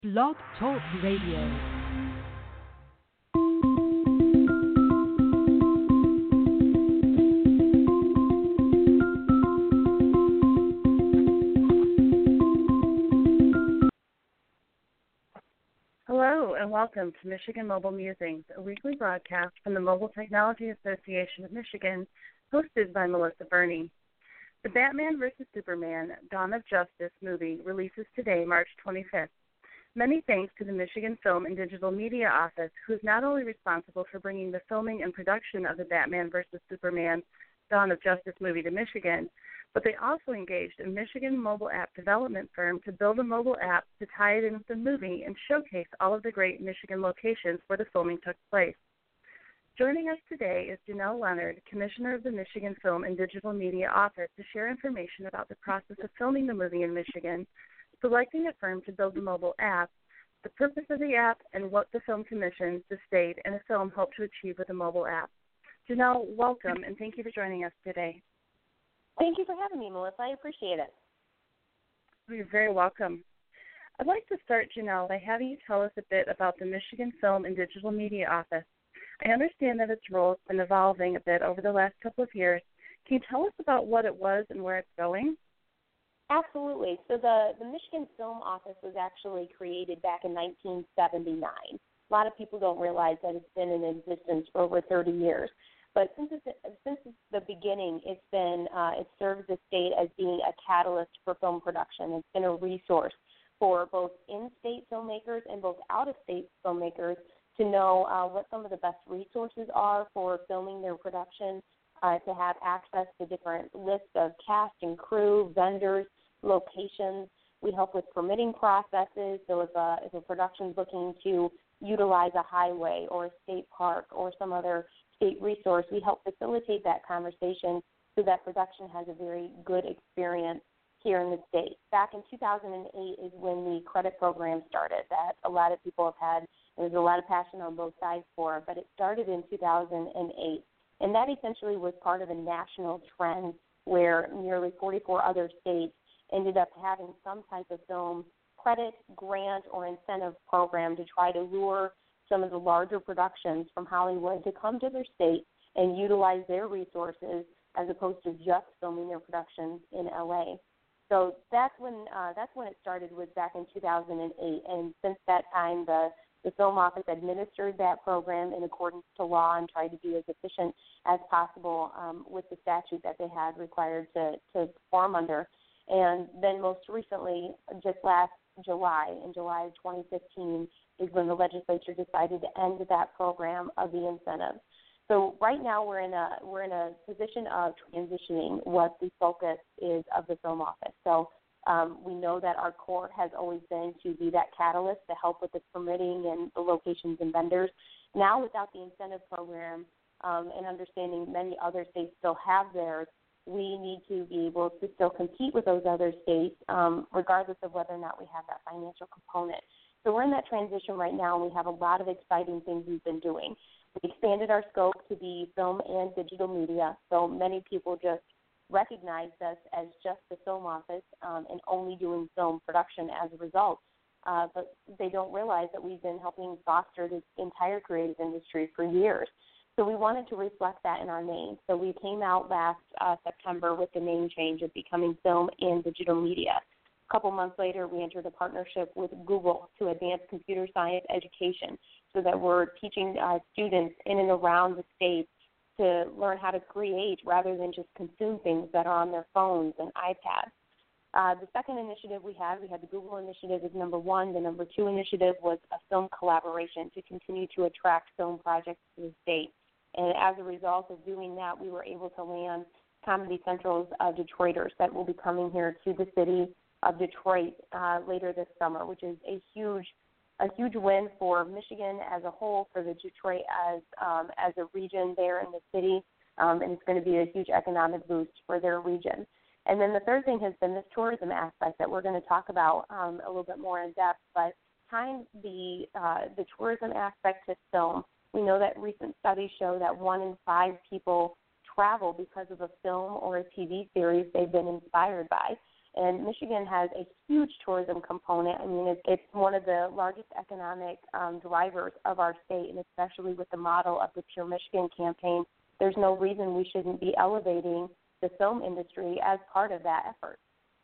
Blog Talk Radio. Hello and welcome to Michigan Mobile Musings, a weekly broadcast from the Mobile Technology Association of Michigan, hosted by Melissa Burney. The Batman vs. Superman Dawn of Justice movie releases today, March 25th. Many thanks to the Michigan Film and Digital Media Office, who is not only responsible for bringing the filming and production of the Batman vs. Superman Dawn of Justice movie to Michigan, but they also engaged a Michigan mobile app development firm to build a mobile app to tie it in with the movie and showcase all of the great Michigan locations where the filming took place. Joining us today is Janelle Leonard, Commissioner of the Michigan Film and Digital Media Office, to share information about the process of filming the movie in Michigan, selecting a firm to build the mobile app, the purpose of the app, and what the film commission, the state, and the film hope to achieve with the mobile app. Janelle, welcome, and thank you for joining us today. Thank you for having me, Melissa. I appreciate it. You're very welcome. I'd like to start, Janelle, by having you tell us a bit about the Michigan Film and Digital Media Office. I understand that its role has been evolving a bit over the last couple of years. Can you tell us about what it was and where it's going? Absolutely. So the Michigan Film Office was actually created back in 1979. A lot of people don't realize that it's been in existence for over 30 years. But since the beginning, it serves the state as being a catalyst for film production. It's been a resource for both in-state filmmakers and both out-of-state filmmakers to know what some of the best resources are for filming their production, to have access to different lists of cast and crew, vendors, locations. We help with permitting processes. So if a production's looking to utilize a highway or a state park or some other state resource, we help facilitate that conversation so that production has a very good experience here in the state. Back in 2008 is when the credit program started that a lot of people have had. There's a lot of passion on both sides for, but it started in 2008. And that essentially was part of a national trend where nearly 44 other states ended up having some type of film credit, grant, or incentive program to try to lure some of the larger productions from Hollywood to come to their state and utilize their resources as opposed to just filming their productions in LA. So that's when it started, was back in 2008. And since that time, the Film Office administered that program in accordance to law and tried to be as efficient as possible with the statute that they had required to perform under. And then most recently, just last July, in July of 2015, is when the legislature decided to end that program of the incentives. So right now we're in a position of transitioning what the focus is of the Film Office. So we know that our core has always been to be that catalyst to help with the permitting and the locations and vendors. Now without the incentive program and understanding many other states still have theirs, we need to be able to still compete with those other states regardless of whether or not we have that financial component. So we're in that transition right now, and we have a lot of exciting things we've been doing. We expanded our scope to be film and digital media, so many people just recognized us as just the Film Office and only doing film production as a result. But they don't realize that we've been helping foster this entire creative industry for years. So we wanted to reflect that in our name. So we came out last September with the name change of becoming Film and Digital Media. A couple months later, we entered a partnership with Google to advance computer science education so that we're teaching students in and around the state to learn how to create rather than just consume things that are on their phones and iPads. The second initiative we had the Google initiative as number one. The number two initiative was a film collaboration to continue to attract film projects to the state. And as a result of doing that, we were able to land Comedy Central's Detroiters that will be coming here to the city of Detroit later this summer, which is a huge win for Michigan as a whole, for the Detroit as a region there in the city, and it's going to be a huge economic boost for their region. And then the third thing has been this tourism aspect that we're going to talk about a little bit more in depth, but tying the tourism aspect to film. We know that recent studies show that 1 in 5 people travel because of a film or a TV series they've been inspired by. And Michigan has a huge tourism component. I mean, it's one of the largest economic drivers of our state, and especially with the model of the Pure Michigan campaign, there's no reason we shouldn't be elevating the film industry as part of that effort.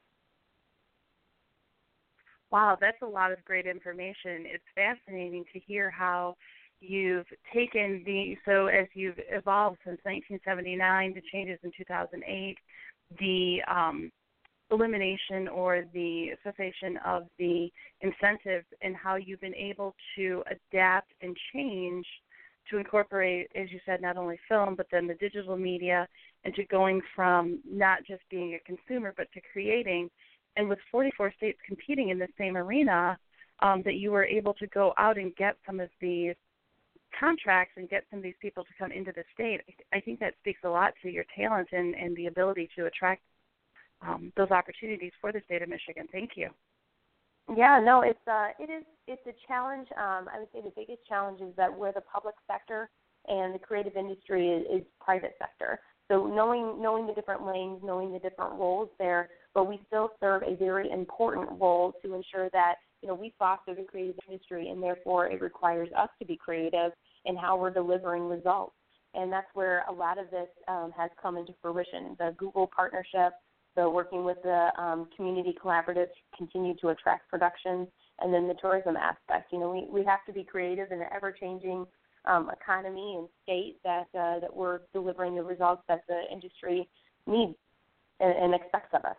Wow, that's a lot of great information. It's fascinating to hear how you've taken so as you've evolved since 1979, the changes in 2008, the elimination or the cessation of the incentives, and how you've been able to adapt and change to incorporate, as you said, not only film, but then the digital media, and to going from not just being a consumer, but to creating. And with 44 states competing in the same arena, that you were able to go out and get some of these contracts and get some of these people to come into the state. I think that speaks a lot to your talent and the ability to attract those opportunities for the state of Michigan. Thank you. Yeah, no, it's a challenge. I would say the biggest challenge is that we're the public sector and the creative industry is private sector. So knowing the different lanes, knowing the different roles there, but we still serve a very important role to ensure that, you know, we foster the creative industry, and therefore it requires us to be creative in how we're delivering results. And that's where a lot of this has come into fruition. The Google partnership, the working with the community collaboratives to continue to attract productions, and then the tourism aspect. You know, we have to be creative in an ever-changing economy and state that we're delivering the results that the industry needs and expects of us.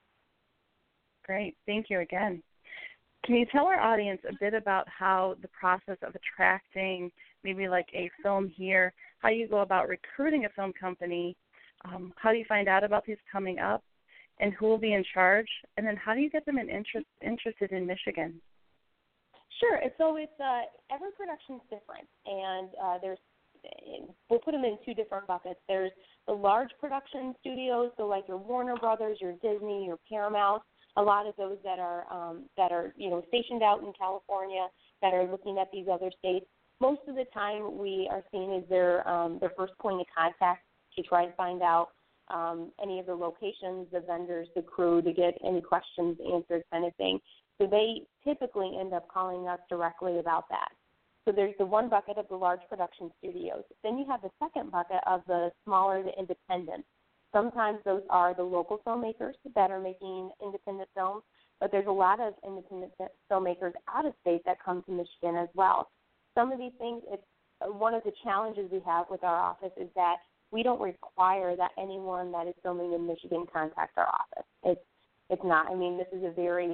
Great. Thank you again. Can you tell our audience a bit about how the process of attracting maybe like a film here, how you go about recruiting a film company, how do you find out about these coming up, and who will be in charge, and then how do you get them interested in Michigan? Sure. So it's every production's different, and we'll put them in two different buckets. There's the large production studios, so like your Warner Brothers, your Disney, your Paramount. A lot of those that are stationed out in California that are looking at these other states. Most of the time, we are seen as their first point of contact to try to find out any of the locations, the vendors, the crew, to get any questions answered, kind of thing. So they typically end up calling us directly about that. So there's the one bucket of the large production studios. Then you have the second bucket of the smaller, the independents. Sometimes those are the local filmmakers that are making independent films, but there's a lot of independent filmmakers out of state that come to Michigan as well. Some of these things, it's one of the challenges we have with our office is that we don't require that anyone that is filming in Michigan contact our office. It's not. I mean, this is a very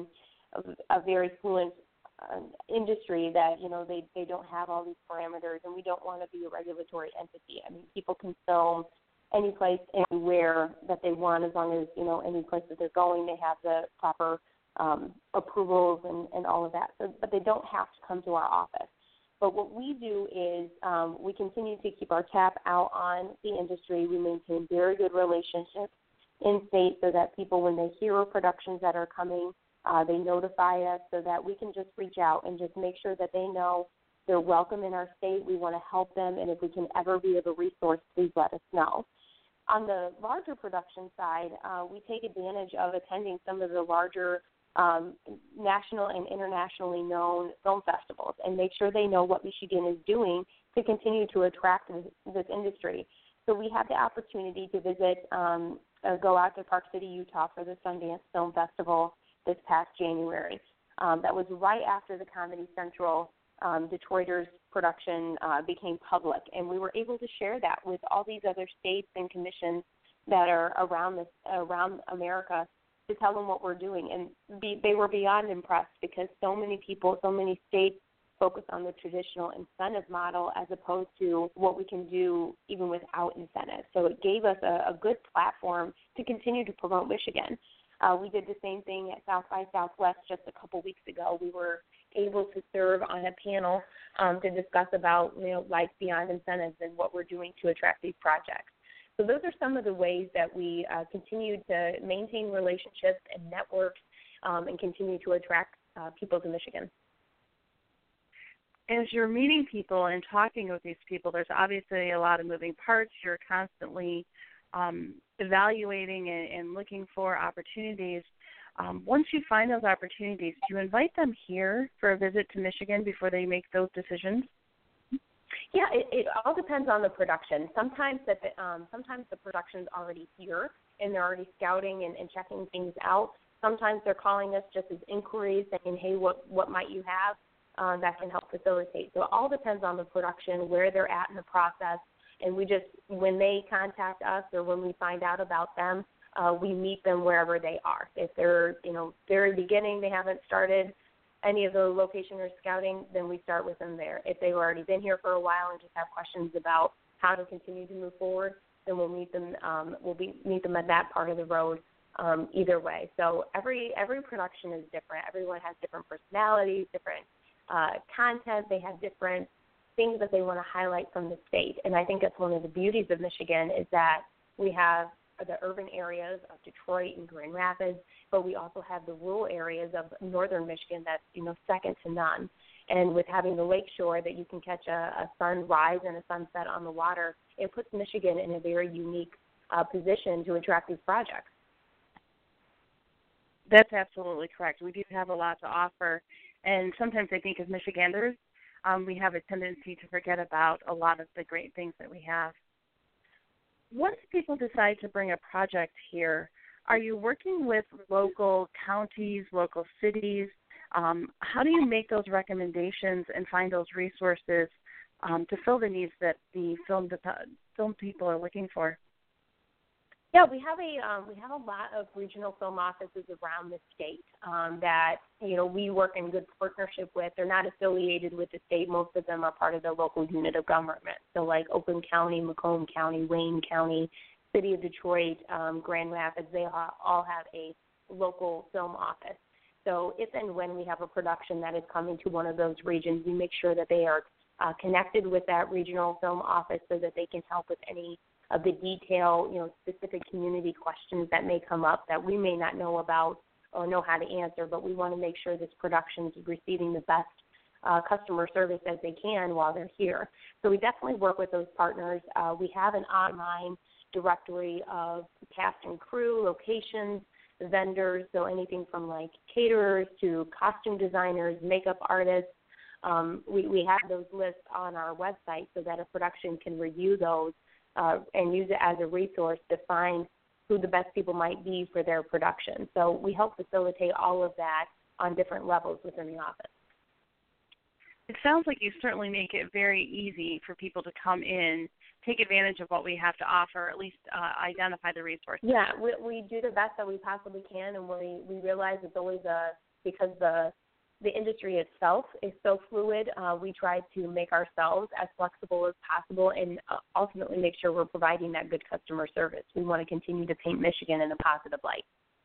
fluent industry that, you know, they don't have all these parameters, and we don't want to be a regulatory entity. I mean, people can film any place, anywhere that they want, as long as, you know, any place that they're going, they have the proper approvals and all of that. So, but they don't have to come to our office. But what we do is we continue to keep our tap out on the industry. We maintain very good relationships in state so that people, when they hear of productions that are coming, they notify us so that we can just reach out and just make sure that they know they're welcome in our state. We want to help them, and if we can ever be of a resource, please let us know. On the larger production side, we take advantage of attending some of the larger national and internationally known film festivals and make sure they know what Michigan is doing to continue to attract this industry. So we had the opportunity to visit, go out to Park City, Utah for the Sundance Film Festival this past January. That was right after the Comedy Central Detroiters production became public, and we were able to share that with all these other states and commissions that are around America to tell them what we're doing, and they were beyond impressed because so many people, so many states focus on the traditional incentive model as opposed to what we can do even without incentives. So it gave us a good platform to continue to promote Michigan. We did the same thing at South by Southwest just a couple weeks ago. We were able to serve on a panel to discuss about, you know, Life Beyond Incentives and what we're doing to attract these projects. So those are some of the ways that we continue to maintain relationships and networks and continue to attract people to Michigan. As you're meeting people and talking with these people, there's obviously a lot of moving parts. You're constantly evaluating and looking for opportunities, once you find those opportunities, do you invite them here for a visit to Michigan before they make those decisions? Yeah, it all depends on the production. Sometimes the production's already here and they're already scouting and checking things out. Sometimes they're calling us just as inquiries, saying, hey, what might you have that can help facilitate. So it all depends on the production, where they're at in the process, and when they contact us or when we find out about them, we meet them wherever they are. If they're, very beginning, they haven't started any of the location or scouting, then we start with them there. If they've already been here for a while and just have questions about how to continue to move forward, then we'll meet them. Meet them at that part of the road. Either way. So every production is different. Everyone has different personalities, different content. They have different things that they want to highlight from the state. And I think that's one of the beauties of Michigan is that we have the urban areas of Detroit and Grand Rapids, but we also have the rural areas of northern Michigan that's, second to none. And with having the lake shore that you can catch a sunrise and a sunset on the water, it puts Michigan in a very unique position to attract these projects. That's absolutely correct. We do have a lot to offer, and sometimes I think as Michiganders, we have a tendency to forget about a lot of the great things that we have. Once people decide to bring a project here, are you working with local counties, local cities? How do you make those recommendations and find those resources to fill the needs that the film people are looking for? Yeah, we have a lot of regional film offices around the state that we work in good partnership with. They're not affiliated with the state. Most of them are part of the local unit of government. So like Oakland County, Macomb County, Wayne County, City of Detroit, Grand Rapids, they all have a local film office. So if and when we have a production that is coming to one of those regions, we make sure that they are connected with that regional film office so that they can help with any of the detail, specific community questions that may come up that we may not know about or know how to answer, but we want to make sure this production is receiving the best customer service as they can while they're here. So we definitely work with those partners. We have an online directory of cast and crew, locations, vendors, so anything from like caterers to costume designers, makeup artists. We have those lists on our website so that a production can review those and use it as a resource to find who the best people might be for their production. So we help facilitate all of that on different levels within the office. It sounds like you certainly make it very easy for people to come in, take advantage of what we have to offer, at least identify the resources. Yeah, we do the best that we possibly can, and we realize it's always because the industry itself is so fluid, we try to make ourselves as flexible as possible and ultimately make sure we're providing that good customer service. We want to continue to paint Michigan in a positive light.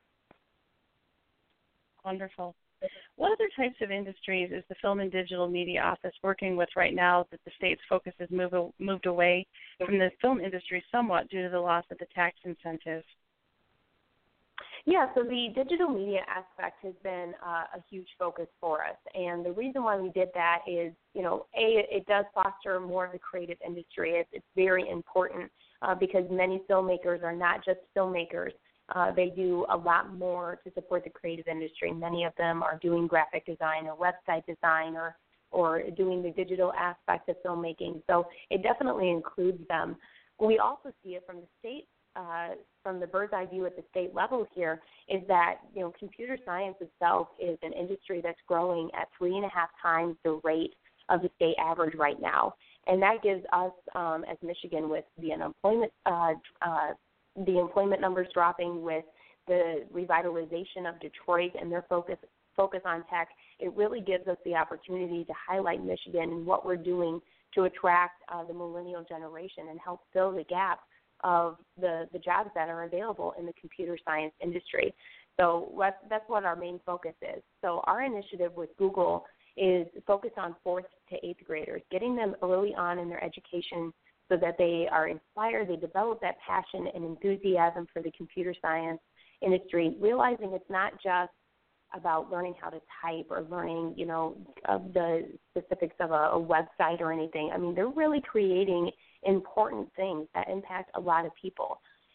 Wonderful. What other types of industries is the Film and Digital Media Office working with right now that the state's focus has moved away from the film industry somewhat due to the loss of the tax incentives? Yeah, so the digital media aspect has been a huge focus for us. And the reason why we did that is, it does foster more of the creative industry. It's very important because many filmmakers are not just filmmakers. They do a lot more to support the creative industry. Many of them are doing graphic design or website design or doing the digital aspect of filmmaking. So it definitely includes them. We also see it from the state, from the bird's eye view at the state level here, is that, computer science itself is an industry that's growing at 3.5 times the rate of the state average right now. And that gives us, as Michigan, with the unemployment, the employment numbers dropping, with the revitalization of Detroit and their focus on tech, it really gives us the opportunity to highlight Michigan and what we're doing to attract the millennial generation and help fill the gap of the jobs that are available in the computer science industry. So that's what our main focus is. So our initiative with Google is focused on 4th to 8th graders, getting them early on in their education so that they are inspired, they develop that passion and enthusiasm for the computer science industry, realizing it's not just about learning how to type or learning, of the specifics of a website or anything. I mean, they're really creating important things that impact a lot of people.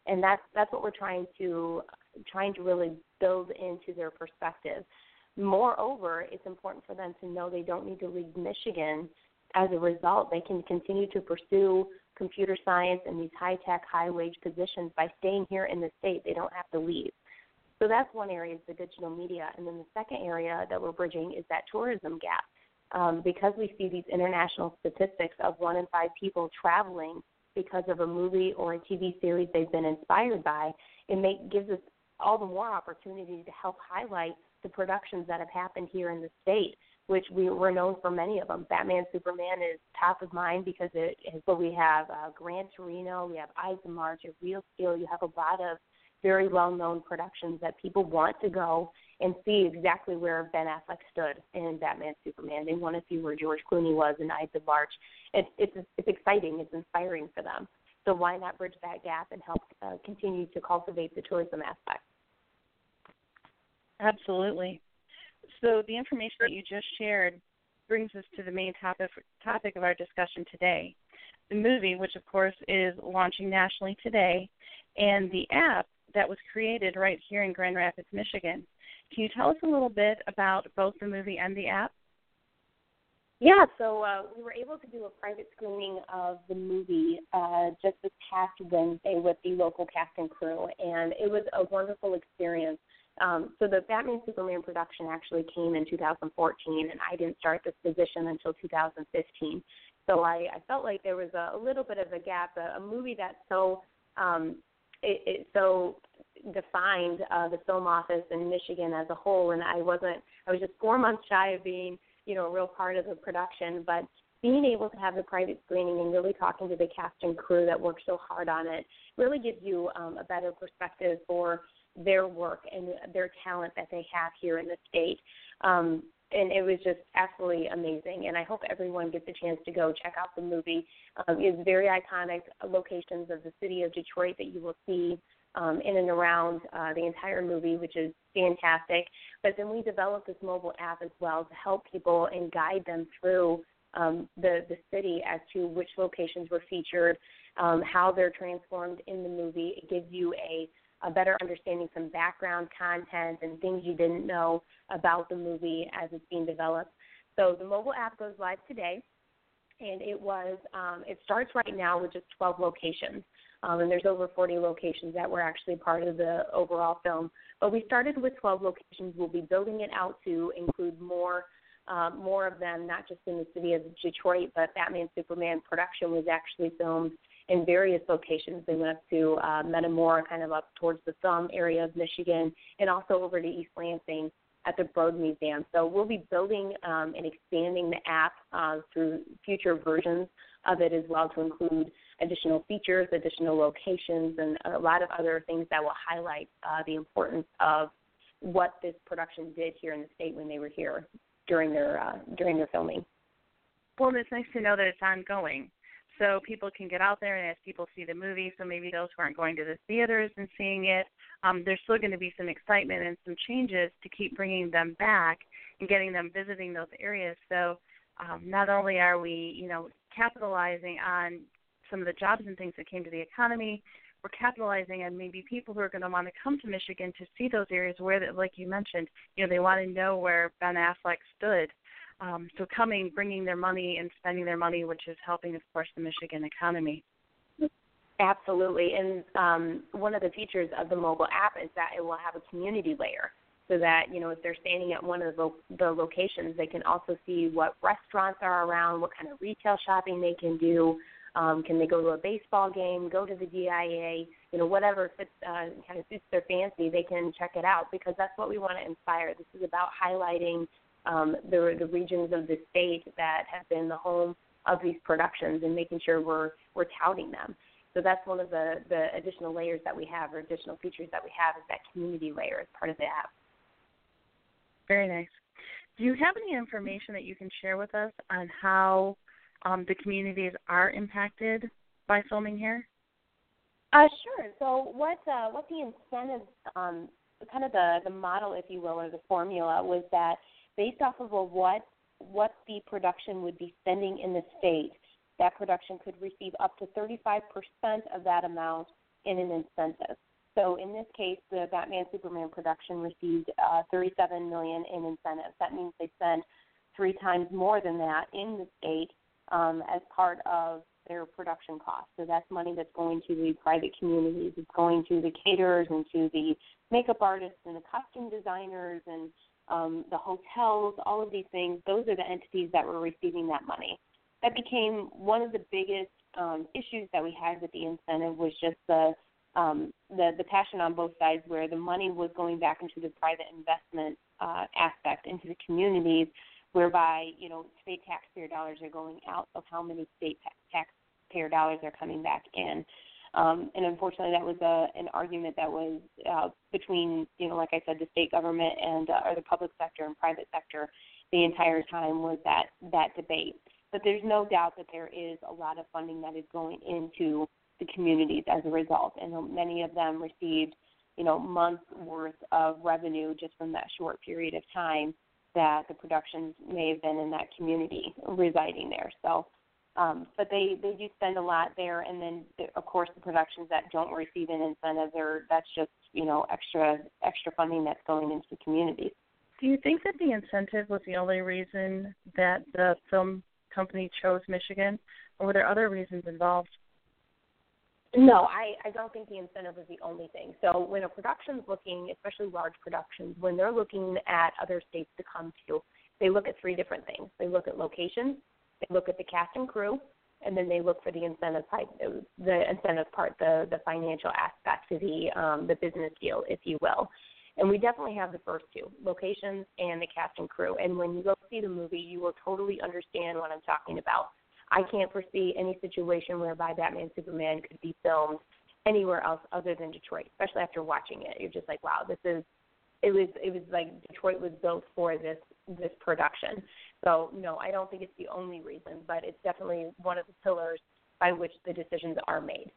And that's what we're trying to really build into their perspective. Moreover, it's important for them to know they don't need to leave Michigan. As a result, they can continue to pursue computer science and these high-tech, high-wage positions by staying here in the state. They don't have to leave. So that's one area, is the digital media. And then the second area that we're bridging is that tourism gap. Because we see these international statistics of 1 in 5 people traveling because of a movie or a TV series they've been inspired by, it gives us all the more opportunity to help highlight the productions that have happened here in the state, which we're known for many of them. Batman Superman is top of mind because we have Gran Torino, we have Ides of March, Real Steel. You have a lot of very well-known productions that people want to go and see exactly where Ben Affleck stood in Batman Superman. They want to see where George Clooney was in Ides of March. It's exciting. It's inspiring for them. So why not bridge that gap and help continue to cultivate the tourism aspect? Absolutely. So the information that you just shared brings us to the main topic of our discussion today. The movie, which of course is launching nationally today, and the app that was created right here in Grand Rapids, Michigan. Can you tell us a little bit about both the movie and the app? Yeah, so we were able to do a private screening of the movie just this past Wednesday with the local cast and crew, and it was a wonderful experience. So the Batman Superman production actually came in 2014, and I didn't start this position until 2015. So I felt like there was a little bit of a gap, a movie that's so it so defined the film office in Michigan as a whole, and I was just 4 months shy of being, a real part of the production, but being able to have the private screening and really talking to the cast and crew that worked so hard on it really gives you a better perspective for their work and their talent that they have here in the state. And it was just absolutely amazing. And I hope everyone gets a chance to go check out the movie. It's very iconic locations of the city of Detroit that you will see in and around the entire movie, which is fantastic. But then we developed this mobile app as well to help people and guide them through the city as to which locations were featured, how they're transformed in the movie. It gives you a better understanding, some background content and things you didn't know about the movie as it's being developed. So the mobile app goes live today, and it starts right now with just 12 locations. And there's over 40 locations that were actually part of the overall film. But we started with 12 locations. We'll be building it out to include more of them, not just in the city of Detroit, but Batman Superman production was actually filmed in various locations. They went up to Metamora, kind of up towards the Thumb area of Michigan, and also over to East Lansing at the Broad Museum. So we'll be building and expanding the app through future versions of it as well to include additional features, additional locations, and a lot of other things that will highlight the importance of what this production did here in the state when they were here during their filming. Well, it's nice to know that it's ongoing. So people can get out there and as people see the movie, so maybe those who aren't going to the theaters and seeing it, there's still going to be some excitement and some changes to keep bringing them back and getting them visiting those areas. So not only are we, capitalizing on some of the jobs and things that came to the economy, we're capitalizing on maybe people who are going to want to come to Michigan to see those areas where, like you mentioned, they want to know where Ben Affleck stood. So coming, bringing their money and spending their money, which is helping, of course, the Michigan economy. Absolutely. And one of the features of the mobile app is that it will have a community layer so that, if they're standing at one of the locations, they can also see what restaurants are around, what kind of retail shopping they can do. Can they go to a baseball game, go to the DIA, whatever fits, kind of suits their fancy, they can check it out because that's what we want to inspire. This is about highlighting the regions of the state that have been the home of these productions and making sure we're touting them. So that's one of the additional layers that we have or additional features that we have is that community layer as part of the app. Very nice. Do you have any information that you can share with us on how the communities are impacted by filming here? Sure. So what the incentives, kind of the model, if you will, or the formula was that based off of what the production would be spending in the state, that production could receive up to 35% of that amount in an incentive. So in this case, the Batman Superman production received $37 million in incentives. That means they spent 3 times more than that in the state as part of their production costs. So that's money that's going to the private communities. It's going to the caterers and to the makeup artists and the costume designers and the hotels, all of these things. Those are the entities that were receiving that money. That became one of the biggest issues that we had with the incentive was just the passion on both sides, where the money was going back into the private investment aspect into the communities, whereby, you know, state taxpayer dollars are going out of how many state taxpayer dollars are coming back in. And unfortunately, that was an argument that was between, you know, like I said, the state government and or the public sector and private sector the entire time was that debate. But there's no doubt that there is a lot of funding that is going into the communities as a result, and many of them received, you know, months worth of revenue just from that short period of time that the productions may have been in that community residing there. So, but they do spend a lot there, and then of course the productions that don't receive an incentive, that's just, you know, extra funding that's going into the communities. Do you think that the incentive was the only reason that the film company chose Michigan, or were there other reasons involved? No, I don't think the incentive is the only thing. So when a production's looking, especially large productions, when they're looking at other states to come to, they look at 3 different things. They look at locations, they look at the cast and crew, and then they look for the incentive part, the financial aspect, the business deal, if you will. And we definitely have the first 2, locations and the cast and crew. And when you go see the movie, you will totally understand what I'm talking about. I can't foresee any situation whereby Batman Superman could be filmed anywhere else other than Detroit, especially after watching it. You're just like, wow, it was like Detroit was built for this production. So, no, I don't think it's the only reason, but it's definitely one of the pillars by which the decisions are made.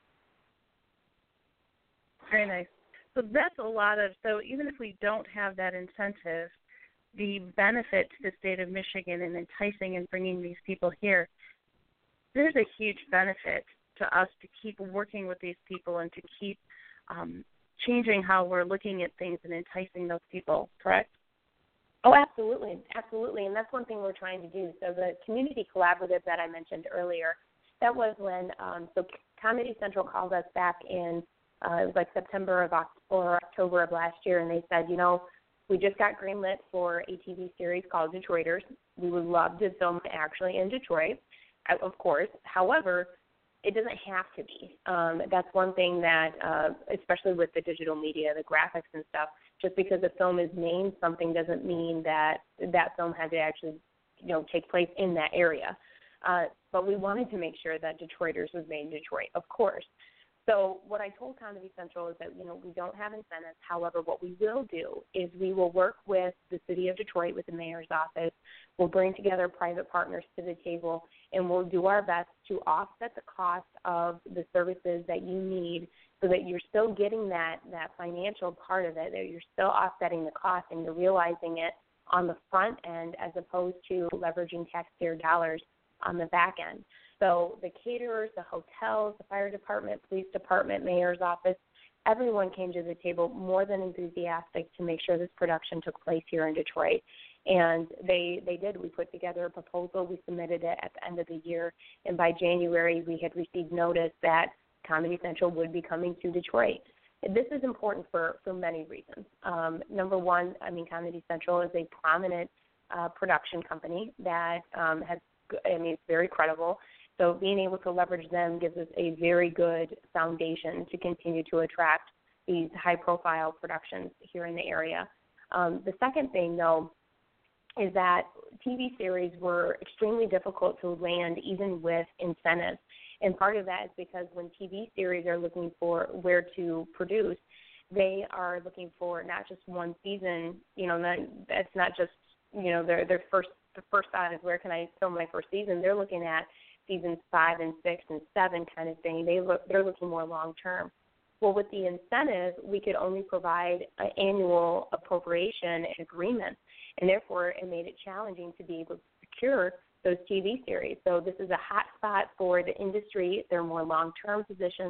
Very nice. So that's a lot so even if we don't have that incentive, the benefit to the state of Michigan in enticing and bringing these people here, there's a huge benefit to us to keep working with these people and to keep changing how we're looking at things and enticing those people, correct? Oh, absolutely. Absolutely. And that's one thing we're trying to do. So the community collaborative that I mentioned earlier, that was when so Comedy Central called us back in, it was like September or October of last year, and they said, you know, we just got greenlit for a TV series called Detroiters. We would love to film it actually in Detroit, of course. However, it doesn't have to be. That's one thing that, especially with the digital media, the graphics and stuff, just because a film is named something doesn't mean that that film had to actually, you know, take place in that area. But we wanted to make sure that Detroiters was made in Detroit, of course. So what I told Comedy Central is that, you know, we don't have incentives. However, what we will do is we will work with the city of Detroit, with the mayor's office. We'll bring together private partners to the table, and we'll do our best to offset the cost of the services that you need so that you're still getting that financial part of it, that you're still offsetting the cost and you're realizing it on the front end as opposed to leveraging taxpayer dollars on the back end. So the caterers, the hotels, the fire department, police department, mayor's office, everyone came to the table more than enthusiastic to make sure this production took place here in Detroit. And they did. We put together a proposal. We submitted it at the end of the year. And by January, we had received notice that Comedy Central would be coming to Detroit. This is important for many reasons. Number one, I mean, Comedy Central is a prominent production company that it's very credible. So being able to leverage them gives us a very good foundation to continue to attract these high-profile productions here in the area. The second thing, though, is that TV series were extremely difficult to land even with incentives. And part of that is because when TV series are looking for where to produce, they are looking for not just one season. You know, that's not just, you know, the first thought is where can I film my first season. They're looking at seasons 5 and 6 and 7 kind of thing. They're looking more long term. Well, with the incentive, we could only provide an annual appropriation and agreements, and therefore it made it challenging to be able to secure those TV series. So this is a hot spot for the industry. They're more long-term positions.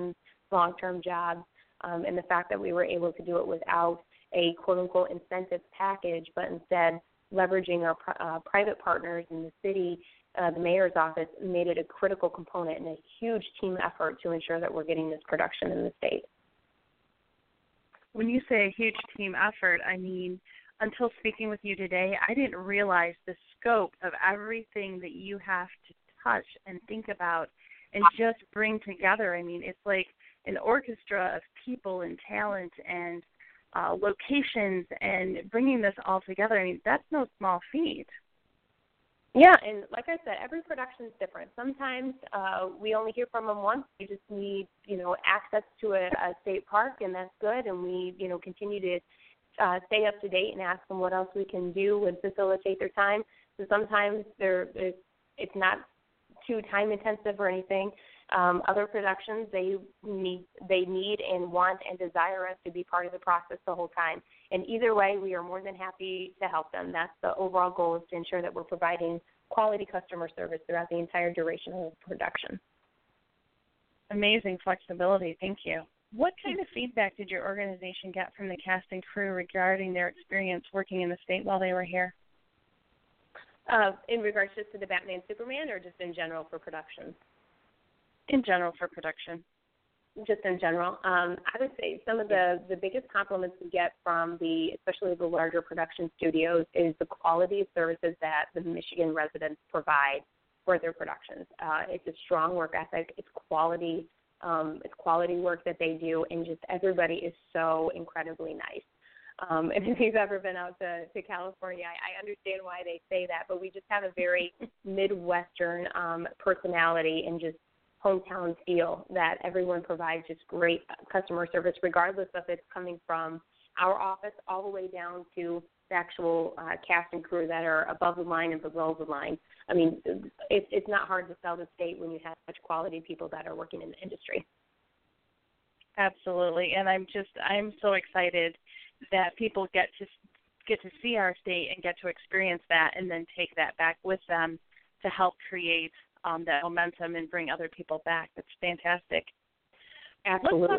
long-term jobs, and the fact that we were able to do it without a quote-unquote incentive package, but instead leveraging our private partners in the city, the mayor's office, made it a critical component and a huge team effort to ensure that we're getting this production in the state. When you say a huge team effort, I mean, until speaking with you today, I didn't realize the scope of everything that you have to touch and think about and just bring together. I mean, it's like an orchestra of people and talent and locations, and bringing this all together. I mean, that's no small feat. Yeah, and like I said, every production is different. Sometimes we only hear from them once. We just need, access to a state park, and that's good. And we, continue to stay up to date and ask them what else we can do and facilitate their time. So sometimes it's not too time intensive or anything. Other productions, they need and want and desire us to be part of the process the whole time. And either way, we are more than happy to help them. That's the overall goal, is to ensure that we're providing quality customer service throughout the entire duration of production. Amazing flexibility. Thank you. What kind of feedback did your organization get from the cast and crew regarding their experience working in the state while they were here? In regards just to the Batman Superman, or just in general for production? In general for production. Just in general. I would say some of the biggest compliments we get from especially the larger production studios, is the quality of services that the Michigan residents provide for their productions. It's a strong work ethic. It's quality work that they do, and just everybody is so incredibly nice. And if you've ever been out to California, I understand why they say that, but we just have a very Midwestern personality and just hometown feel that everyone provides just great customer service, regardless of it's coming from our office all the way down to the actual cast and crew that are above the line and below the line. I mean, it's not hard to sell the state when you have such quality people that are working in the industry. Absolutely, and I'm so excited that people get to see our state and get to experience that, and then take that back with them to help create that momentum and bring other people back. That's fantastic. Absolutely.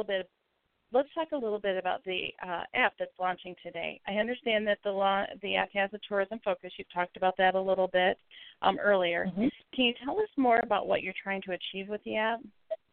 Let's talk a little bit about the app that's launching today. I understand that the app has a tourism focus. You've talked about that a little bit earlier. Mm-hmm. Can you tell us more about what you're trying to achieve with the app?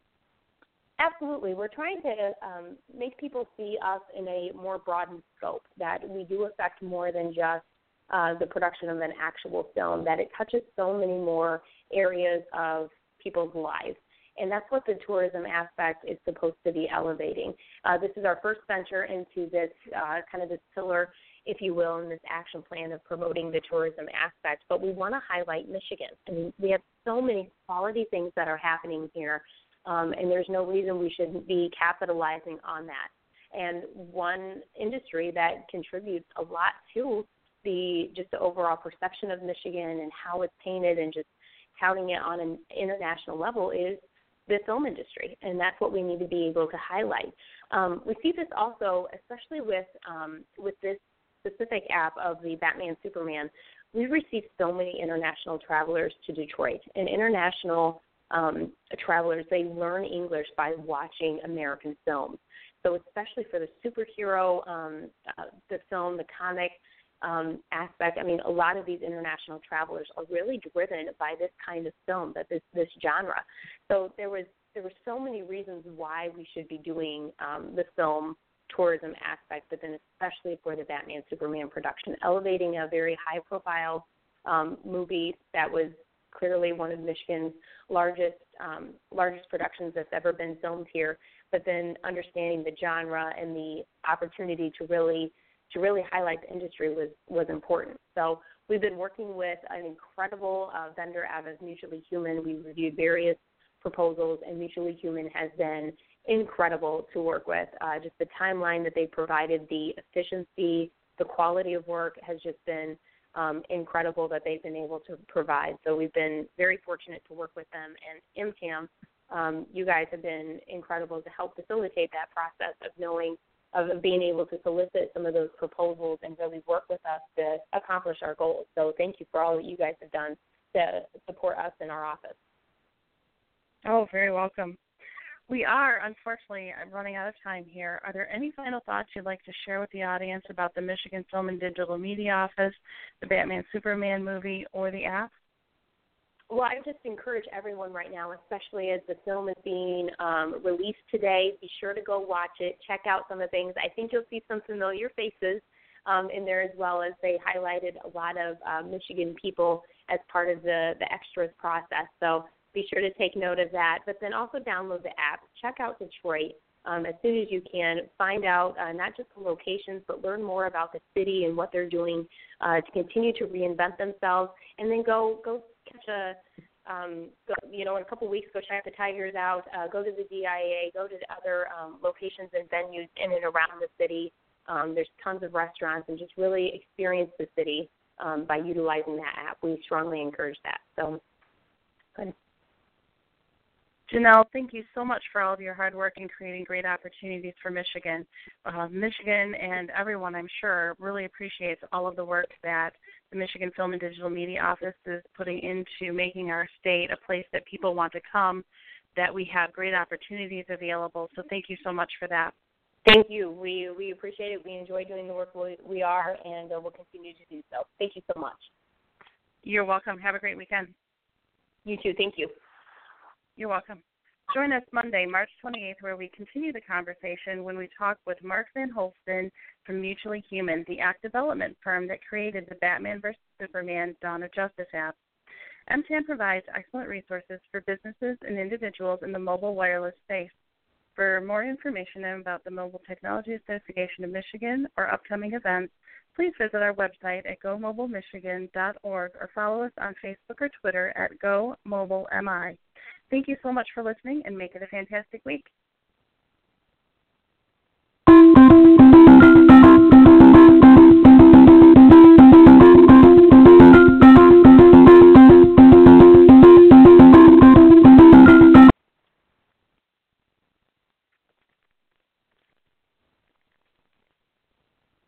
Absolutely. We're trying to make people see us in a more broadened scope, that we do affect more than just the production of an actual film, that it touches so many more areas of people's lives. And that's what the tourism aspect is supposed to be elevating. This is our first venture into this kind of this pillar, if you will, in this action plan of promoting the tourism aspect. But we want to highlight Michigan. I mean, we have so many quality things that are happening here, and there's no reason we shouldn't be capitalizing on that. And one industry that contributes a lot to the overall perception of Michigan and how it's painted and just touting it on an international level is the film industry, and that's what we need to be able to highlight. We see this also, especially with this specific app of the Batman Superman. We've received so many international travelers to Detroit, and international travelers, they learn English by watching American films. So especially for the superhero, the film, the comic aspect, I mean, a lot of these international travelers are really driven by this kind of film, this genre. So there were so many reasons why we should be doing the film tourism aspect, but then especially for the Batman Superman production, elevating a very high-profile movie that was clearly one of Michigan's largest productions that's ever been filmed here, but then understanding the genre and the opportunity to really highlight the industry was important. So we've been working with an incredible vendor out of Mutually Human. We reviewed various proposals, and Mutually Human has been incredible to work with. Just the timeline that they provided, the efficiency, the quality of work has just been incredible that they've been able to provide. So we've been very fortunate to work with them. And MCAM, you guys have been incredible to help facilitate that process of being able to solicit some of those proposals and really work with us to accomplish our goals. So thank you for all that you guys have done to support us in our office. Oh, very welcome. We are, unfortunately, I'm running out of time here. Are there any final thoughts you'd like to share with the audience about the Michigan Film and Digital Media Office, the Batman Superman movie, or the app? Well, I just encourage everyone right now, especially as the film is being released today, be sure to go watch it, check out some of the things. I think you'll see some familiar faces in there, as well as they highlighted a lot of Michigan people as part of the extras process. So be sure to take note of that. But then also download the app. Check out Detroit as soon as you can. Find out not just the locations, but learn more about the city and what they're doing to continue to reinvent themselves. And then go catch in a couple of weeks, go check the Tigers out, go to the DIA, go to the other locations and venues in and around the city. There's tons of restaurants, and just really experience the city by utilizing that app. We strongly encourage that. So, good. Janelle, thank you so much for all of your hard work in creating great opportunities for Michigan. Michigan and everyone, I'm sure, really appreciates all of the work that the Michigan Film and Digital Media Office is putting into making our state a place that people want to come, that we have great opportunities available. So thank you so much for that. Thank you. We appreciate it. We enjoy doing the work we are, and we'll continue to do so. Thank you so much. You're welcome. Have a great weekend. You too. Thank you. You're welcome. Join us Monday, March 28th, where we continue the conversation when we talk with Mark Van Holsten from Mutually Human, the app development firm that created the Batman vs. Superman Dawn of Justice app. MTAN provides excellent resources for businesses and individuals in the mobile wireless space. For more information about the Mobile Technology Association of Michigan or upcoming events, please visit our website at gomobilemichigan.org or follow us on Facebook or Twitter at GoMobileMI. Thank you so much for listening, and make it a fantastic week.